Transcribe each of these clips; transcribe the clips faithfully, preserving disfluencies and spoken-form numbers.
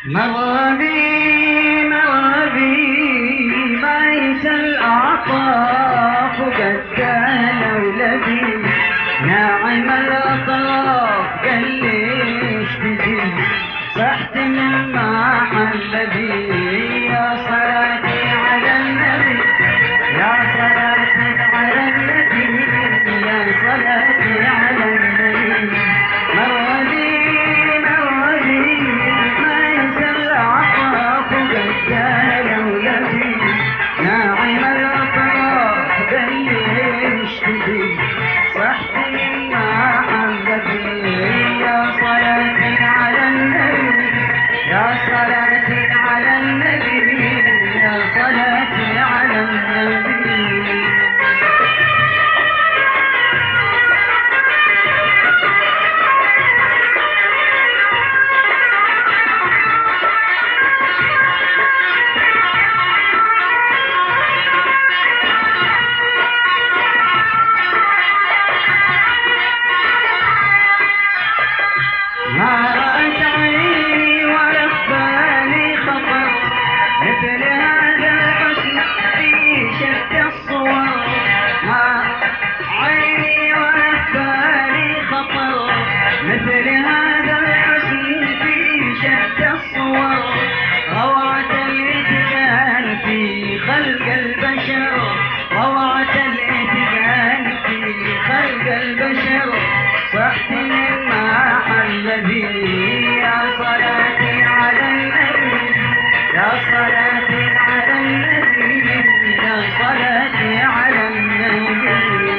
مر بي مر بي بعيش الأعطاف قد كان ولدي ناعم الأطراف قال ليش تجي صحت مما حل بي يا صلاتي على النبي يا صلاتي على النبي يا صلاتي على النبي مر بي مر بي بعيش الأعطاف قد كان ولدي ناعم الأطراف قال ليش تجي صحت مما حل بي يا صلاتي على النبي يا صلاتي على النبي يا صلاتي على النبي ما رأت عيني ولا بالي خطر مثل هذا الحسن في شتى الصور ما عيني ولا بالي خطر مثل هذا الحسن في شتى الصور روعة الاتقان في خلق البشر روعة الاتقان في خلق البشر صحت مما حل بي يا صلاتي على النبي يا صلاتي على النبي يا صلاتي على النبي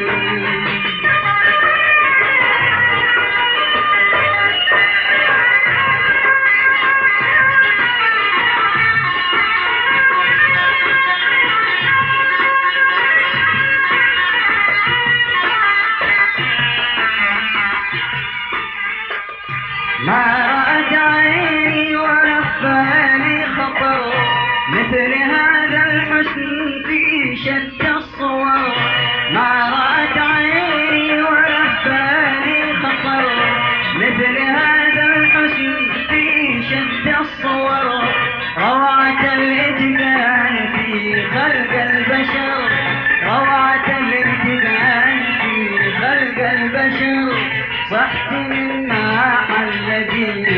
ما رأت عيني ولا بالي خطر مثل هذا الحسن في شتى الصور ما رأت عيني ولا بالي خطر مثل هذا الحسن في شتى الصور روعة الاتقان في خلق البشر روعة الاتقان في خلق البشر صحت مما حل بي